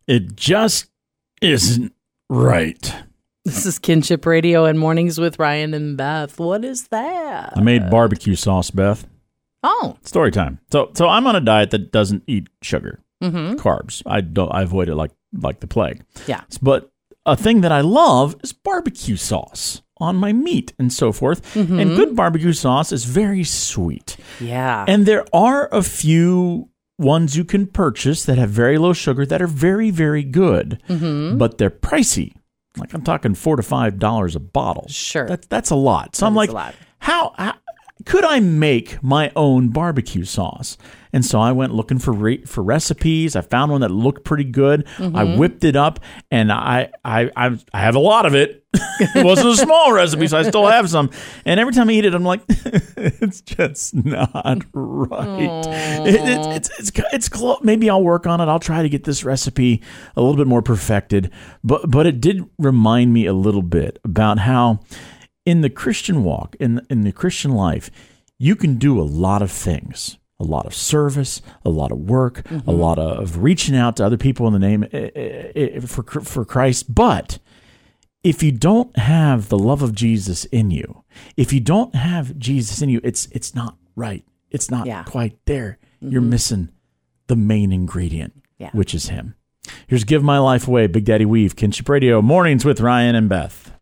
It just isn't right. This is Kinship Radio and Mornings with Ryan and Beth. What is that? I made barbecue sauce, Beth. Oh. Story time. So I'm on a diet that doesn't eat sugar, carbs. I avoid it like the plague. Yeah. But a thing that I love is barbecue sauce on my meat and so forth. And good barbecue sauce is very sweet. Yeah. And there are a few ones you can purchase that have very low sugar that are very, very good, but they're pricey. Like I'm talking $4 to $5 a bottle. Sure. That's a lot. So I'm like, how could I make my own barbecue sauce? And so I went looking for recipes. I found one that looked pretty good. I whipped it up, and I have a lot of it. It wasn't a small recipe, so I still have some. And every time I eat it, I'm like, it's just not right. It's close. Maybe I'll work on it. I'll try to get this recipe a little bit more perfected. But it did remind me a little bit about how in the Christian walk, in the Christian life, you can do a lot of things. A lot of service, a lot of work, a lot of reaching out to other people in the name for Christ. But if you don't have the love of Jesus in you, if you don't have Jesus in you, it's not right. It's not quite there. You're missing the main ingredient, which is Him. Here's Give My Life Away, Big Daddy Weave, Kinship Radio, Mornings with Ryan and Beth.